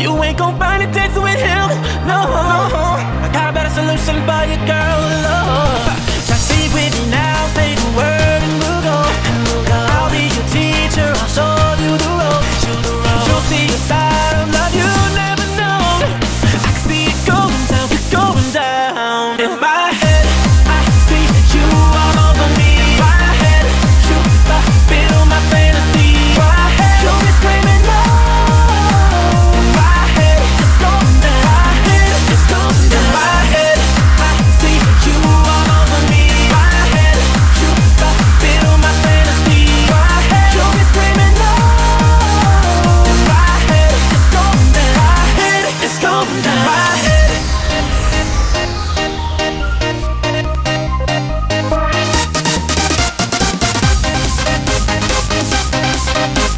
You ain't gon' find it dancing with him, no. I got a better solution for you, girl, love. Just be with me now, say the word and we'll go. I'll be your teacher, I'll show you the ropes. You'll see a side of love you never known. I can see it going down, going down. In my head, I see you all over me. In my head, you fulfill my fantasy. In my head, you'll be screaming no. In my head, it's going down. My head, it's going down. In my head, I see you all over me. In my head, you fulfill my fantasy. In my head, you'll be screaming no. In my head, it's going down. My head, it's going down. My head.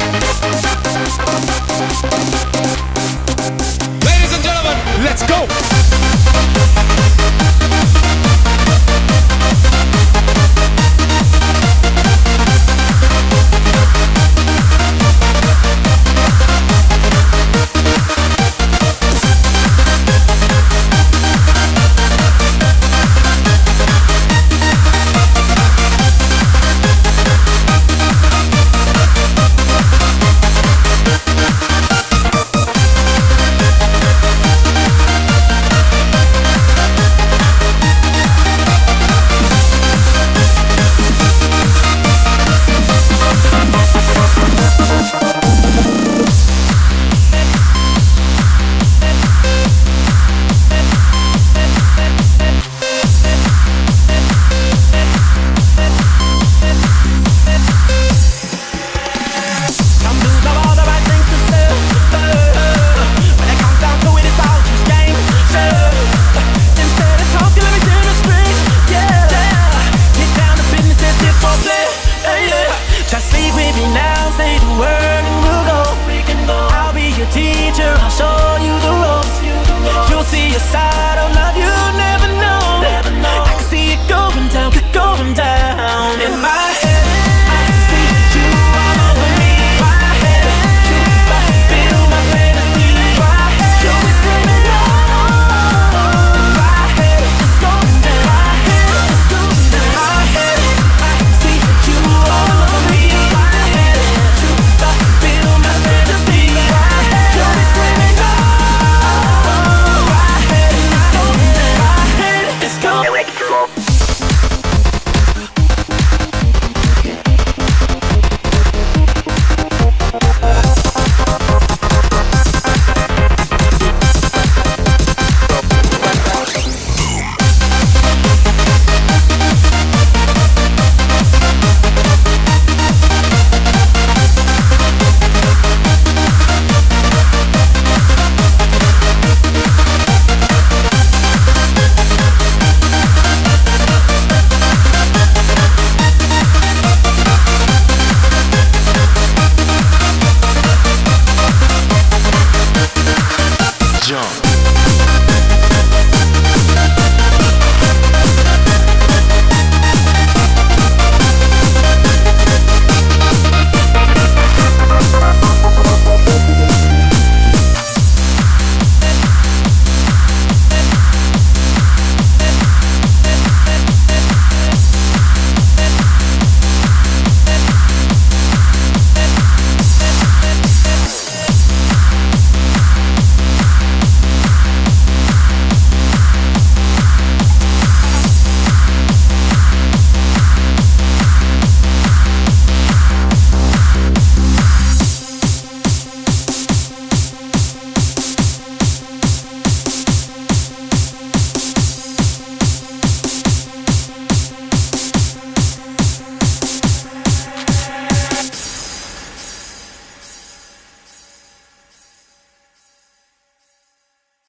Ladies and gentlemen, let's go!